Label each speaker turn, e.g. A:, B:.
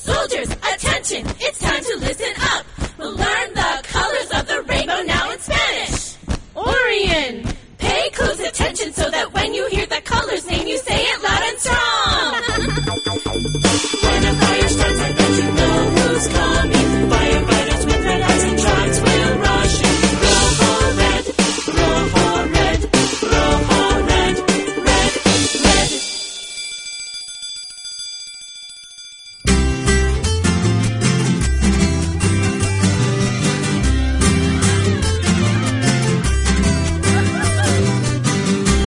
A: Soldiers, attention, it's time to listen up. We'll learn the colors of the rainbow now in Spanish.
B: Orion,
A: pay close attention so